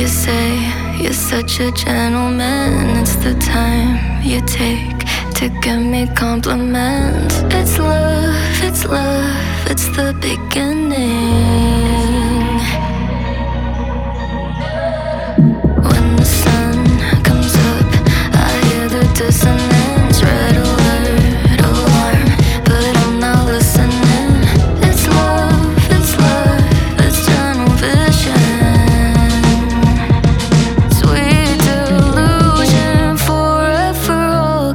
You say you're such a gentleman. It's the time you take to give me compliments. It's love, it's love, it's the beginning. When the sun comes up, I hear the dissonance. Red alert, alarm, but I'm not listening. It's love, it's tunnel vision. Sweet delusion, forever all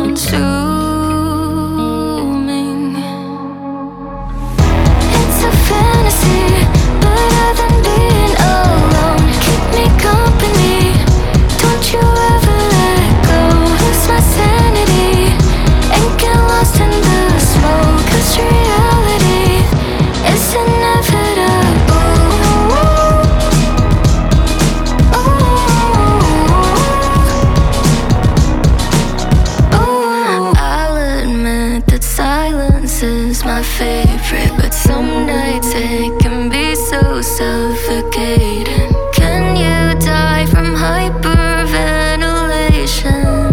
consuming. It's a fantasy, better than being alone. Keep me company, don't you ever let go. Lose my sanity and get lost in the smoke. 'Cause reality is inevitable. I'll admit that silence is my favorite, but some nights it can be so suffocating. Can you die from hyperventilation?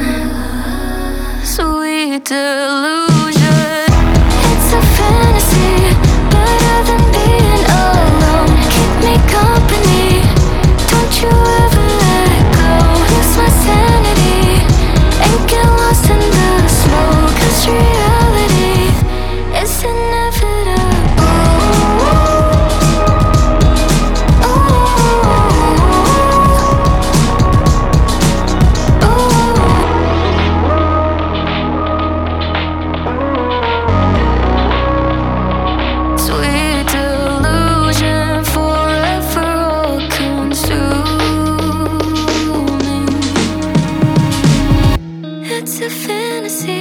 Sweet delusion. It's a fantasy, better than being alone. Keep me company, don't you ever let go. Lose my sanity and get lost in the smoke. 'Cause reality is inevitable. Sweet delusion, forever all consuming. It's a fantasy,